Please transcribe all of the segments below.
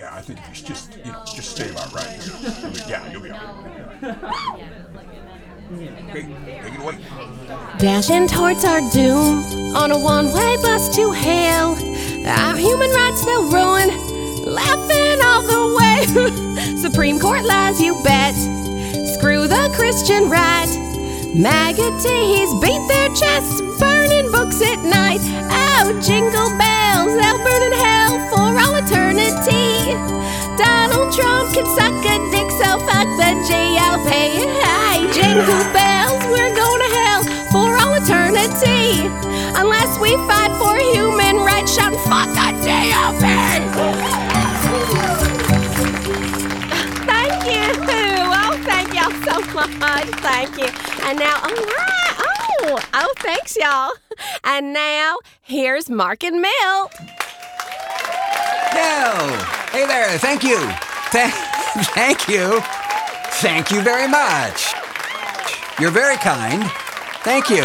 Yeah, I think if you just stay about right here. You'll be all right. Okay, take it away. Dashing towards our doom on a one-way bus to hell. Our human rights they'll ruin, laughing all the way. Supreme Court lies, you bet. Screw the Christian right. Maggoties beat their chests, burning books at night. Oh, jingle bells, they'll burn in hell for all eternity. Donald Trump can suck a dick, so fuck the GOP. Hey, jingle bells, we're going to hell for all eternity. Unless we fight for human rights, shout fuck the GOP. Thank you. Oh, thank y'all so much. Thank you. And now, oh, thanks, y'all. And now, here's Mark and Milt. No. Hey there, thank you. Thank you. Thank you very much. You're very kind. Thank you.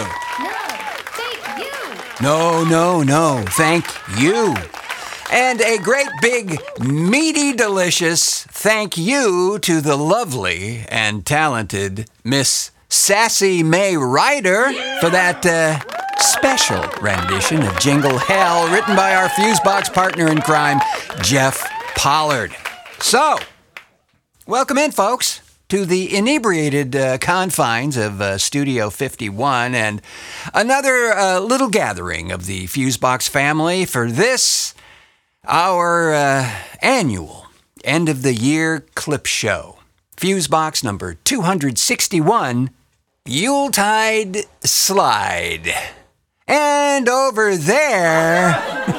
No, thank you. And a great big, meaty, delicious thank you to the lovely and talented Miss Sassy May Ryder for that special rendition of Jingle Hell written by our Fusebox partner in crime, Jeff Pollard. So, welcome in, folks, to the inebriated confines of Studio 51 and another little gathering of the Fusebox family for this, our annual end-of-the-year clip show. Fusebox number 261, Yuletide Slide. And over there...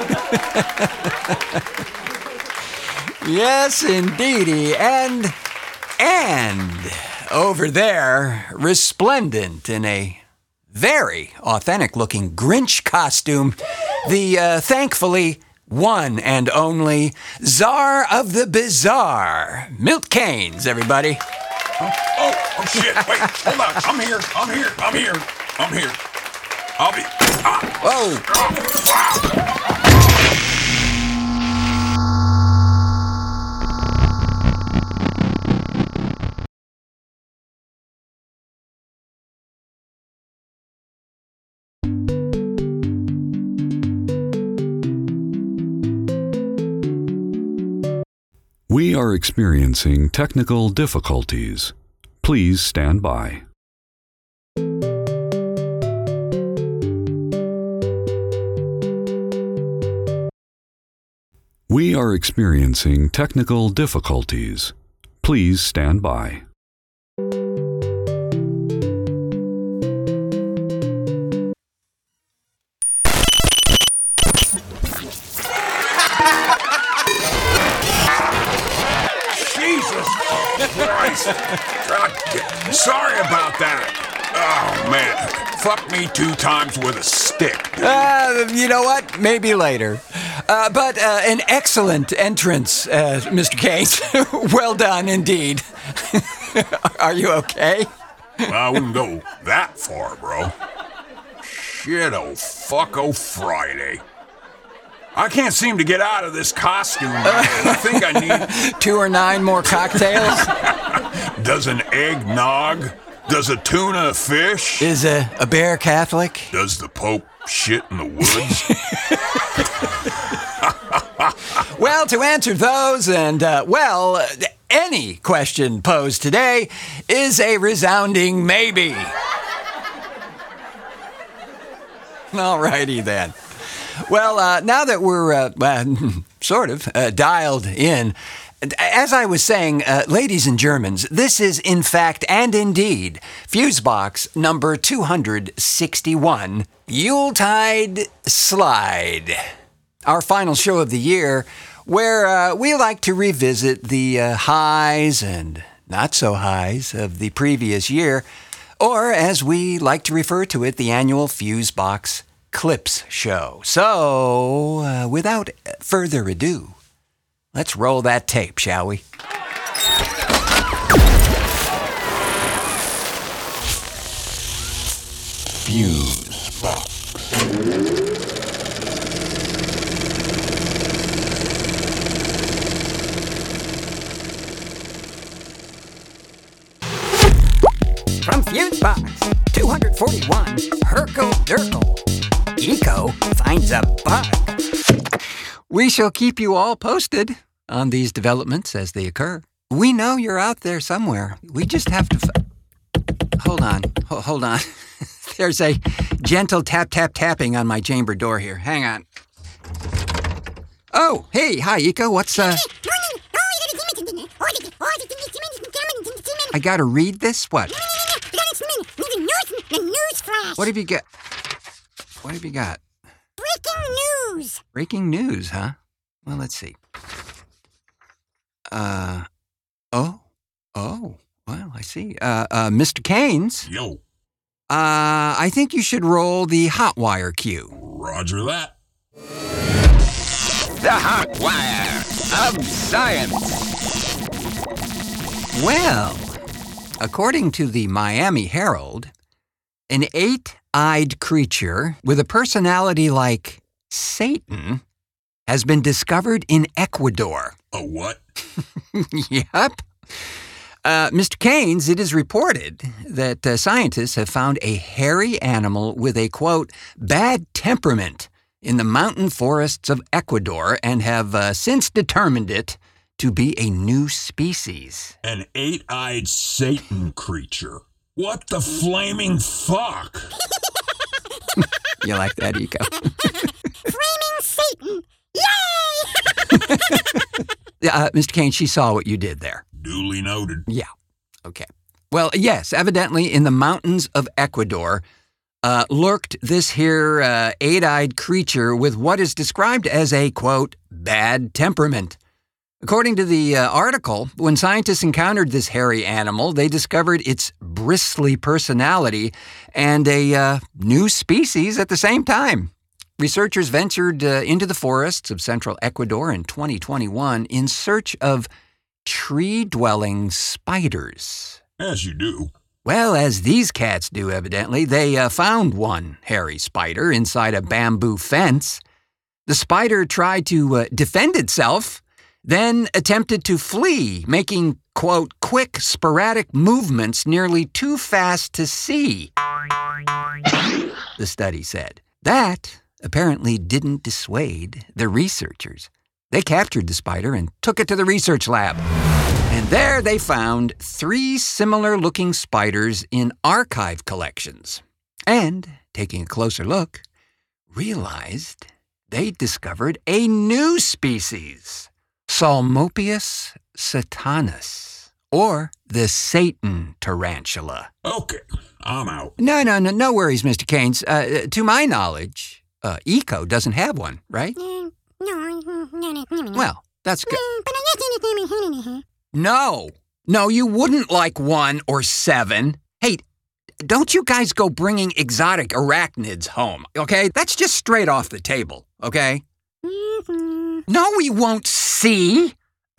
Yes, indeedy. And over there, resplendent in a very authentic-looking Grinch costume, the thankfully one and only Czar of the Bizarre, Milt Kanes, everybody. Oh, shit, wait, hold on. I'm here. I'll be... Whoa. We are experiencing technical difficulties. Please stand by. We are experiencing technical difficulties. Please stand by. Sorry about that. Oh, man. Fuck me 2 times with a stick. You know what? Maybe later. But an excellent entrance, Mr. Kanes. Well done, indeed. Are you okay? Well, I wouldn't go that far, bro. Shit, oh Friday. I can't seem to get out of this costume, man. I think I need... 2 or 9 more cocktails? Does an egg nog? Does a tuna fish? Is a bear Catholic? Does the Pope shit in the woods? Well, to answer those and, any question posed today is a resounding maybe. All righty then. Well, now that we're sort of dialed in, as I was saying, ladies and Germans, this is in fact and indeed Fusebox number 261, Yuletide Slide, our final show of the year, where we like to revisit the highs and not so highs of the previous year, or as we like to refer to it, the annual Fusebox Clips show. So, without further ado, let's roll that tape, shall we? Fusebox. Fuse box 241 Herkle Durkle. Eco finds a bug. We shall keep you all posted on these developments as they occur. We know you're out there somewhere. We just have to... Hold on. There's a gentle tapping on my chamber door here. Hang on. Oh, hey, hi, Eco. What's, I gotta read this? What? What have you got? Breaking news. Breaking news, huh? Well, let's see. Well, I see. Mr. Keynes. Yo, I think you should roll the hot wire cue. roger that. The hot wire of science. Well, according to the Miami Herald, an 8-eyed creature with a personality like Satan has been discovered in Ecuador. A what? Yep. Mr. Keynes, it is reported that scientists have found a hairy animal with a, quote, bad temperament in the mountain forests of Ecuador and have since determined it to be a new species. An 8-eyed Satan creature. What the flaming fuck? You like that, Eco? Flaming Satan. Yay! Mr. Keynes, she saw what you did there. Duly noted. Yeah. Okay. Well, yes, evidently in the mountains of Ecuador lurked this here 8-eyed creature with what is described as a, quote, bad temperament. According to the article, when scientists encountered this hairy animal, they discovered its bristly personality and a new species at the same time. Researchers ventured into the forests of central Ecuador in 2021 in search of tree-dwelling spiders. As you do. Well, as these cats do, evidently, they found one hairy spider inside a bamboo fence. The spider tried to defend itself, then attempted to flee, making, quote, quick, sporadic movements nearly too fast to see, the study said. That apparently didn't dissuade the researchers. They captured the spider and took it to the research lab. And there they found 3 similar-looking spiders in archive collections. And, taking a closer look, realized they'd discovered a new species, Psalmopius satanus, or the Satan tarantula. Okay, I'm out. No worries, Mr. Keynes. To my knowledge, Eco doesn't have one, right? No. Well, that's good. No, you wouldn't like 1 or 7. Hey, don't you guys go bringing exotic arachnids home, okay? That's just straight off the table, okay? No, we won't see.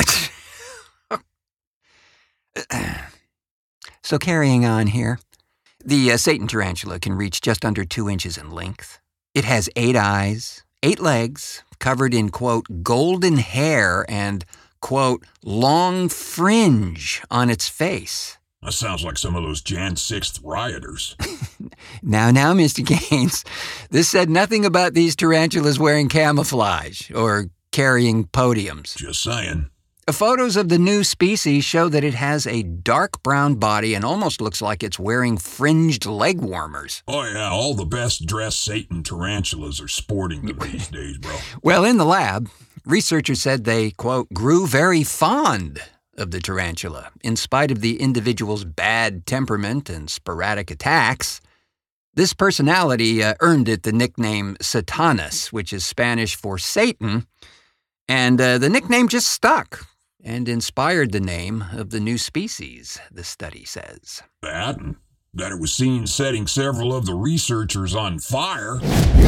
So carrying on here, the Satan tarantula can reach just under 2 inches in length. It has 8 eyes, 8 legs, covered in, quote, golden hair and, quote, long fringe on its face. That sounds like some of those Jan 6th rioters. Now, Mr. Keynes, this said nothing about these tarantulas wearing camouflage or carrying podiums. Just saying. Photos of the new species show that it has a dark brown body and almost looks like it's wearing fringed leg warmers. Oh yeah, all the best dressed Satan tarantulas are sporting them these days, bro. Well, in the lab, researchers said they, quote, grew very fond of the tarantula, in spite of the individual's bad temperament and sporadic attacks. This personality earned it the nickname Satanus, which is Spanish for Satan, and the nickname just stuck and inspired the name of the new species, the study says. That, and that it was seen setting several of the researchers on fire.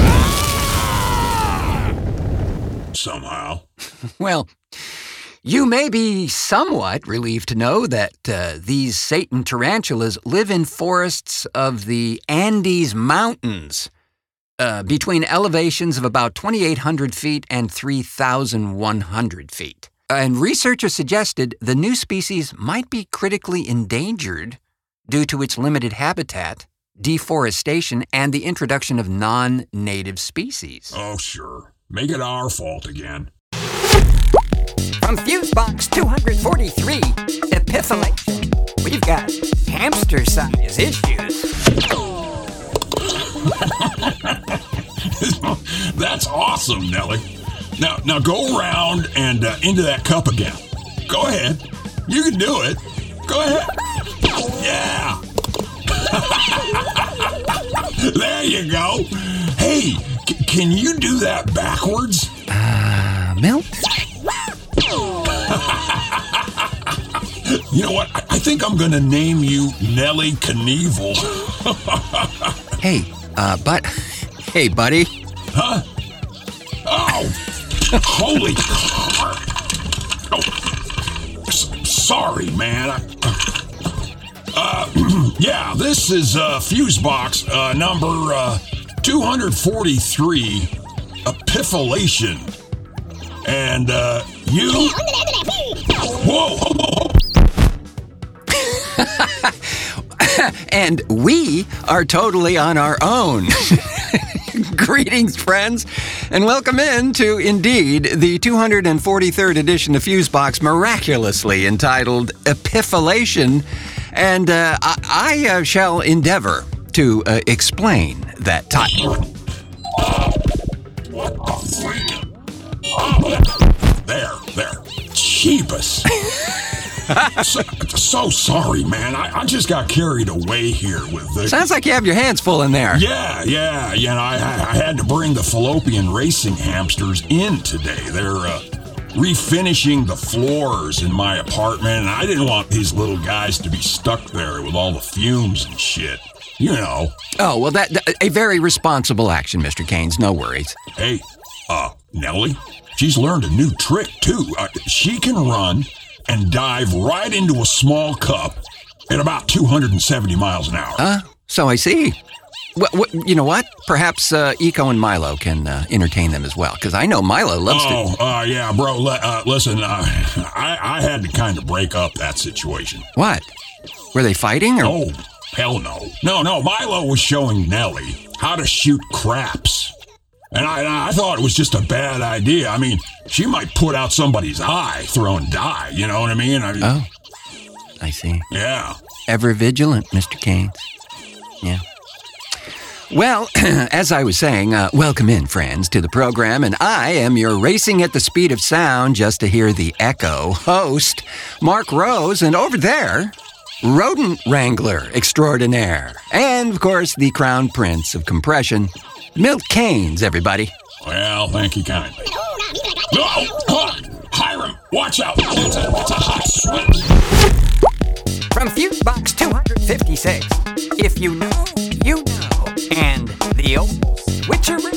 Somehow. Well, you may be somewhat relieved to know that these Satan tarantulas live in forests of the Andes Mountains, between elevations of about 2,800 feet and 3,100 feet. And researchers suggested the new species might be critically endangered due to its limited habitat, deforestation, and the introduction of non-native species. Oh, sure. Make it our fault again. From Fusebox 243, Epithylation, we've got hamster-size issues. That's awesome, Nelly. Now go around and into that cup again. Go ahead. You can do it. Go ahead. Yeah. There you go. Hey, can you do that backwards? Milt? You know what? I think I'm gonna name you Nelly Knievel. Hey, buddy. Huh? Oh, holy car. Oh, sorry, man. Yeah, this is Fusebox number 243, Epithylation. And you... Whoa! And we are totally on our own. Greetings, friends, and welcome in to, indeed, the 243rd edition of Fusebox, miraculously entitled Epithylation. And I shall endeavor to explain that title. What the freak? There. Jeebus. So sorry, man. I just got carried away here with the... Sounds like you have your hands full in there. Yeah. You know, I had to bring the fallopian racing hamsters in today. They're refinishing the floors in my apartment, and I didn't want these little guys to be stuck there with all the fumes and shit. You know. Oh, well, that a very responsible action, Mr. Keynes. No worries. Hey, Nellie, she's learned a new trick, too. She can run and dive right into a small cup at about 270 miles an hour. So I see. Well, you know what? Perhaps Eco and Milo can entertain them as well, because I know Milo loves to... Yeah, bro, listen, I had to kind of break up that situation. What? Were they fighting, or...? Oh, hell no. No, Milo was showing Nellie how to shoot craps. And I thought it was just a bad idea. I mean, she might put out somebody's eye throwing dye, you know what I mean? Oh, I see. Yeah. Ever vigilant, Mr. Keynes. Yeah. Well, as I was saying, welcome in, friends, to the program, and I am your racing at the speed of sound just to hear the echo host, Mark Rose, and over there, rodent wrangler extraordinaire, and, of course, the crown prince of compression, Milt Keynes, everybody. Well, thank you kindly. Hiram, watch out. It's a hot switch. From Fusebox 256, if you know, you know, and the old switcheroo.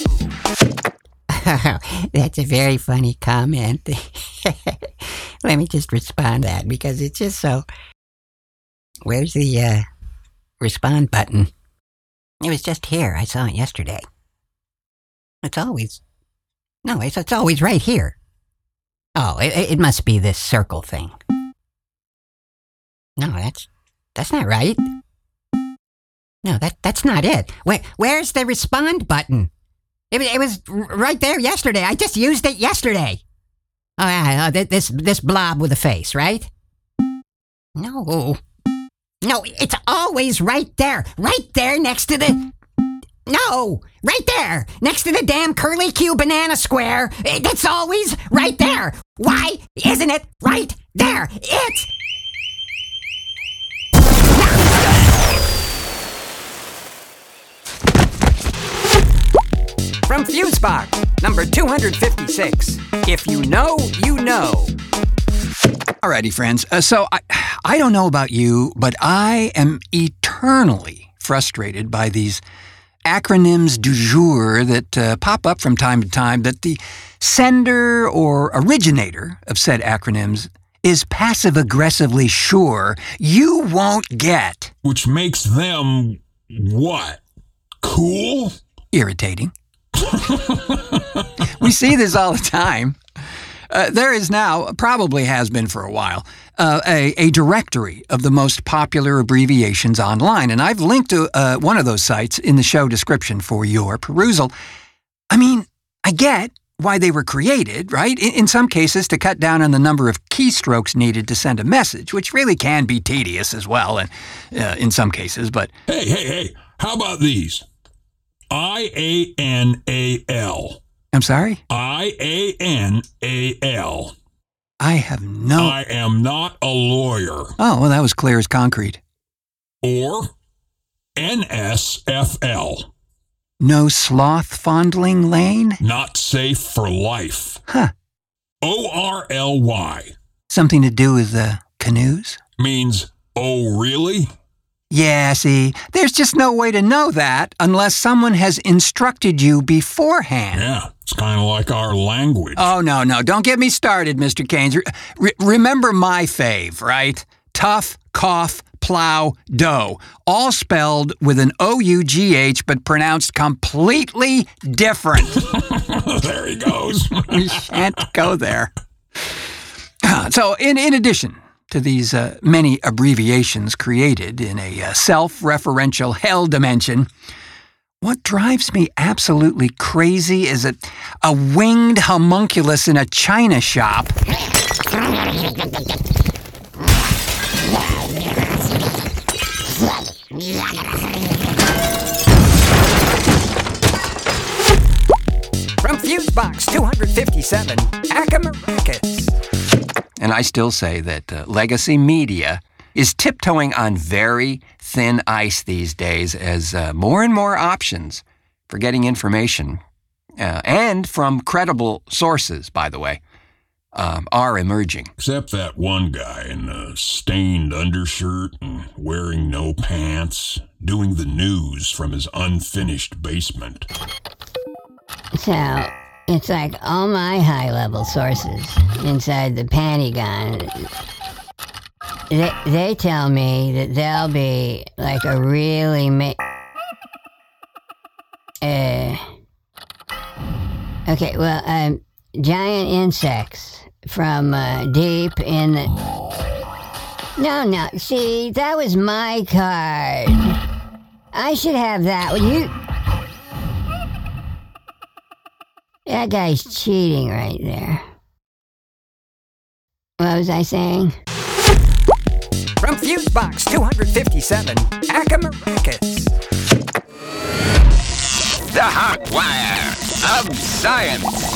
That's a very funny comment. Let me just respond to that because it's just so... Where's the respond button? It was just here. I saw it yesterday. It's always right here. Oh, it must be this circle thing. No, that's not right. No, that's not it. Where's the respond button? It was right there yesterday. I just used it yesterday. Oh yeah, this blob with a face, right? No, it's always right there next to the... No, right there, next to the damn curly Q banana square. It's always right there. Why isn't it right there? It's... From Fusebox, number 256, if you know, you know. Alrighty, friends. So I don't know about you, but I am eternally frustrated by these acronyms du jour that pop up from time to time that the sender or originator of said acronyms is passive-aggressively sure you won't get. Which makes them what? Cool? Irritating. We see this all the time. There is now, probably has been for a while, a directory of the most popular abbreviations online, and I've linked to one of those sites in the show description for your perusal. I mean, I get why they were created, right? In some cases, to cut down on the number of keystrokes needed to send a message, which really can be tedious as well, and in some cases, but... Hey, how about these? IANAL. I'm sorry? IANAL. I have no... I am not a lawyer. Oh, well, that was clear as concrete. Or NSFL. No sloth fondling lane? Not safe for life. Huh. ORLY. Something to do with the canoes? Means, oh, really? Yeah, see, there's just no way to know that unless someone has instructed you beforehand. Yeah, it's kind of like our language. Oh, no, don't get me started, Mr. Keynes. Remember my fave, right? Tough, cough, plow, dough. All spelled with an O-U-G-H, but pronounced completely different. There he goes. We shan't go there. So, in addition to these many abbreviations created in a self-referential hell dimension, what drives me absolutely crazy is a winged homunculus in a china shop. From Fusebox 257, Akamarakas. And I still say that legacy media is tiptoeing on very thin ice these days as more and more options for getting information, and from credible sources, by the way, are emerging. Except that one guy in a stained undershirt and wearing no pants, doing the news from his unfinished basement. So, it's like all my high-level sources inside the Pentagon. They tell me that there'll be like a really giant insects from deep in the... No, see, that was my card. I should have that. That guy's cheating right there. What was I saying? From Fusebox 257, Akamarakas. The Hot Wire of Science.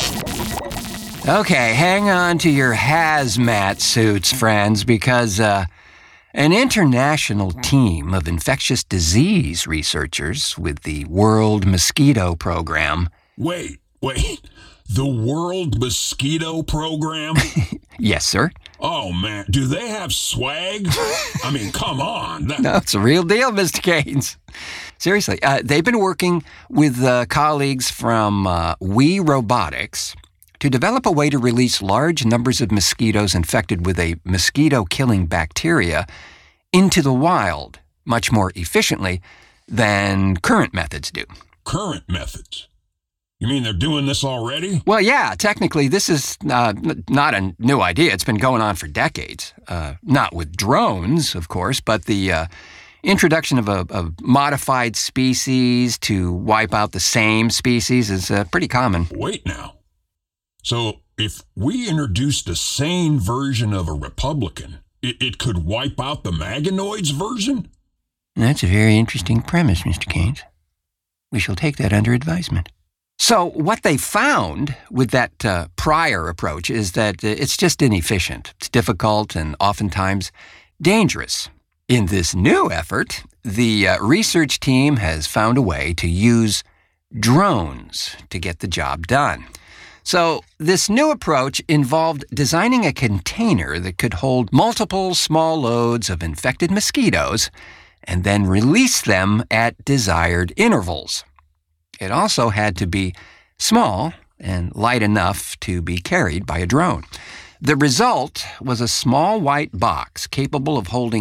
Okay, hang on to your hazmat suits, friends, because an international team of infectious disease researchers with the World Mosquito Program... Wait. The World Mosquito Program? Yes, sir. Oh, man. Do they have swag? I mean, come on. No, it's a real deal, Mr. Keynes. Seriously, they've been working with colleagues from We Robotics to develop a way to release large numbers of mosquitoes infected with a mosquito-killing bacteria into the wild much more efficiently than current methods do. Current methods? You mean they're doing this already? Well, yeah, technically this is not a new idea. It's been going on for decades. Not with drones, of course, but the introduction of a modified species to wipe out the same species is pretty common. Wait now. So if we introduced a sane version of a Republican, it could wipe out the Maganoids version? That's a very interesting premise, Mr. Keynes. We shall take that under advisement. So what they found with that prior approach is that it's just inefficient. It's difficult and oftentimes dangerous. In this new effort, the research team has found a way to use drones to get the job done. So this new approach involved designing a container that could hold multiple small loads of infected mosquitoes and then release them at desired intervals. It also had to be small and light enough to be carried by a drone. The result was a small white box capable of holding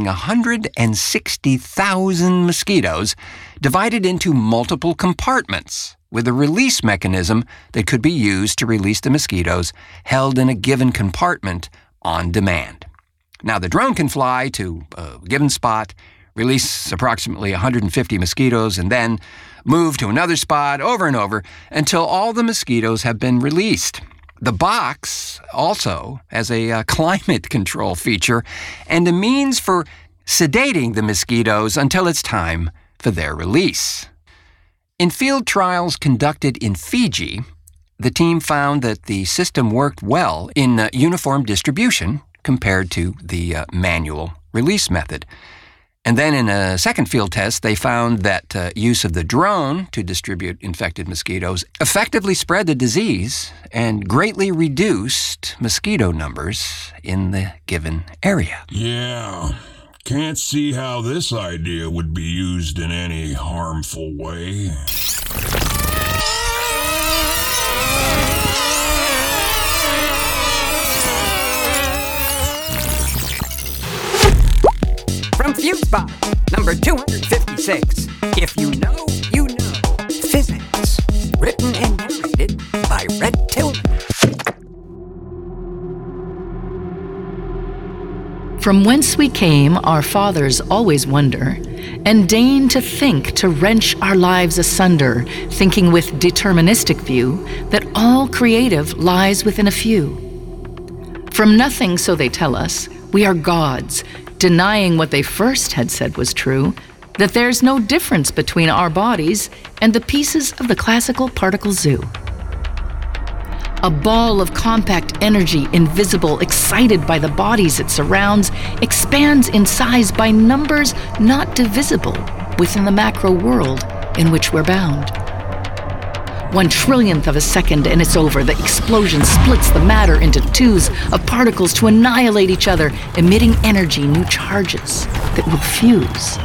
160,000 mosquitoes divided into multiple compartments with a release mechanism that could be used to release the mosquitoes held in a given compartment on demand. Now, the drone can fly to a given spot, release approximately 150 mosquitoes, and then move to another spot over and over until all the mosquitoes have been released. The box also has a climate control feature and a means for sedating the mosquitoes until it's time for their release. In field trials conducted in Fiji, the team found that the system worked well in uniform distribution compared to the manual release method. And then in a second field test, they found that use of the drone to distribute infected mosquitoes effectively spread the disease and greatly reduced mosquito numbers in the given area. Yeah, can't see how this idea would be used in any harmful way. From Fusebox, number 256. If you know, you know. Physics. Written and narrated by Red Tillman. From whence we came, our fathers always wonder, and deign to think to wrench our lives asunder, thinking with deterministic view that all creative lies within a few. From nothing, so they tell us, we are gods, denying what they first had said was true, that there's no difference between our bodies and the pieces of the classical particle zoo. A ball of compact energy, invisible, excited by the bodies it surrounds, expands in size by numbers not divisible within the macro world in which we're bound. 1/1,000,000th of a second and it's over. The explosion splits the matter into twos of particles to annihilate each other, emitting energy, new charges that will fuse.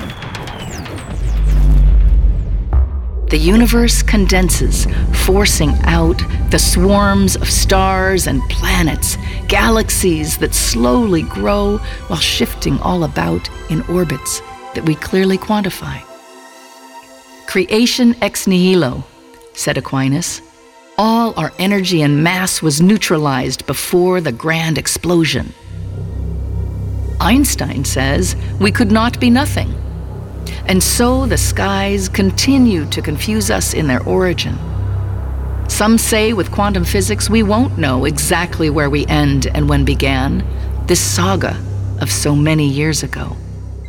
The universe condenses, forcing out the swarms of stars and planets, galaxies that slowly grow while shifting all about in orbits that we clearly quantify. Creation ex nihilo, said Aquinas. All our energy and mass was neutralized before the grand explosion. Einstein says we could not be nothing. And so the skies continue to confuse us in their origin. Some say with quantum physics we won't know exactly where we end and when began this saga of so many years ago.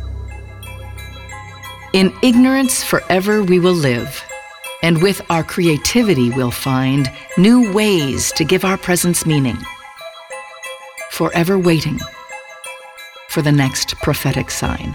In ignorance forever we will live, and with our creativity we'll find new ways to give our presence meaning. Forever waiting for the next prophetic sign.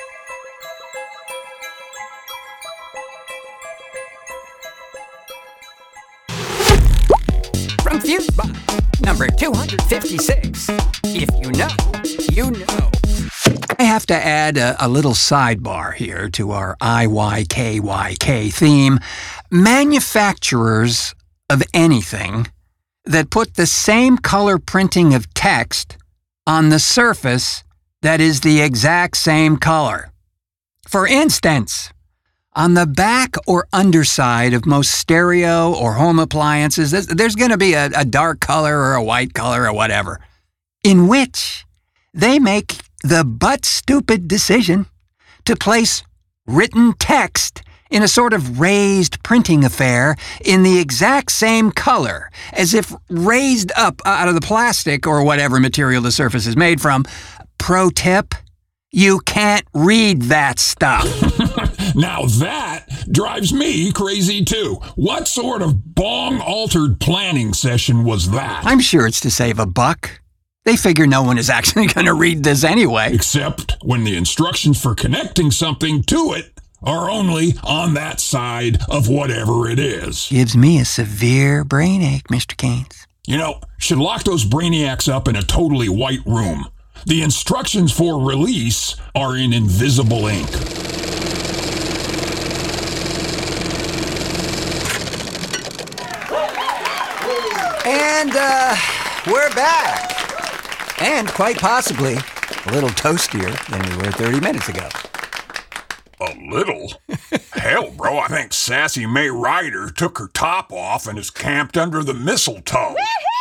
From Fusebox, number 256. If you know, you know. I have to add a little sidebar here to our IYKYK theme. Manufacturers of anything that put the same color printing of text on the surface that is the exact same color. For instance, on the back or underside of most stereo or home appliances, there's going to be a dark color or a white color or whatever, in which they make the butt-stupid decision to place written text in a sort of raised printing affair in the exact same color, as if raised up out of the plastic or whatever material the surface is made from. Pro tip, you can't read that stuff. Now that drives me crazy too. What sort of bong-altered planning session was that? I'm sure it's to save a buck. They figure no one is actually going to read this anyway. Except when the instructions for connecting something to it are only on that side of whatever it is. Gives me a severe brain ache, Mr. Keynes. You know, should lock those brainiacs up in a totally white room. The instructions for release are in invisible ink. And, we're back. And quite possibly a little toastier than we were 30 minutes ago. A little? Hell, bro, I think Sassy May Ryder took her top off and is camped under the mistletoe.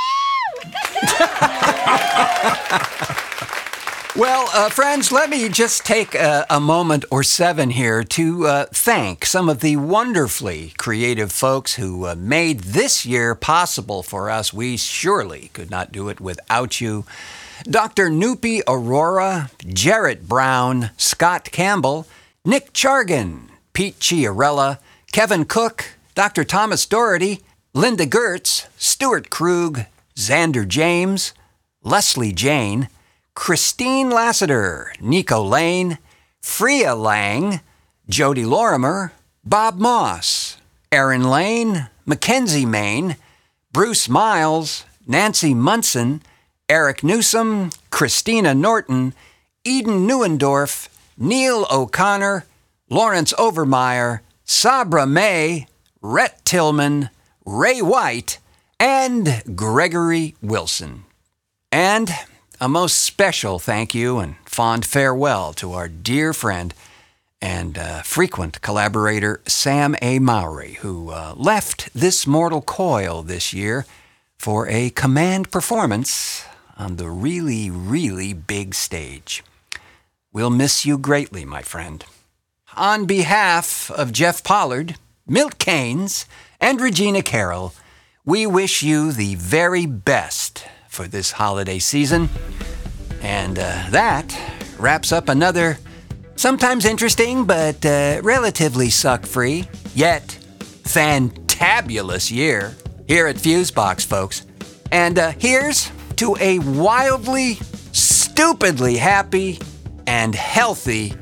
Well, friends, let me just take a moment or seven here to thank some of the wonderfully creative folks who made this year possible for us. We surely could not do it without you. Dr. Noopy Aurora, Jarrett Brown, Scott Campbell, Nick Chargan, Pete Chiarella, Kevin Cook, Dr. Thomas Doherty, Linda Gertz, Stuart Krug, Xander James, Leslie Jane, Christine Lassiter, Nico Lane, Freya Lang, Jody Lorimer, Bob Moss, Aaron Lane, Mackenzie Main, Bruce Miles, Nancy Munson, Eric Newsom, Christina Norton, Eden Neuendorf, Neil O'Connor, Lawrence Overmeyer, Sabra May, Rhett Tillman, Ray White, and Gregory Wilson. And a most special thank you and fond farewell to our dear friend and frequent collaborator Sam A. Mowry, who left this mortal coil this year for a command performance on the really, really big stage. We'll miss you greatly, my friend. On behalf of Jeff Pollard, Milt Keynes, and Regina Carroll, we wish you the very best for this holiday season. And that wraps up another sometimes interesting but relatively suck-free, yet fantabulous year here at Fusebox, folks. And here's to a wildly, stupidly happy and healthy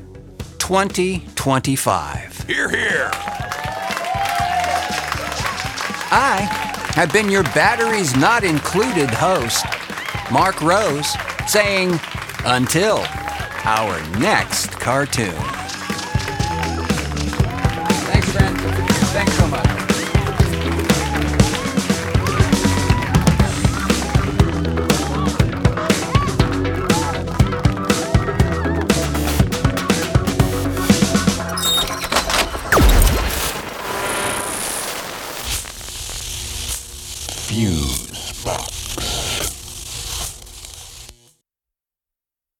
2025. Hear, hear. I have been your batteries not included host, Mark Rose, saying until our next cartoon. Thanks, friend. Thanks so much. Fusebox.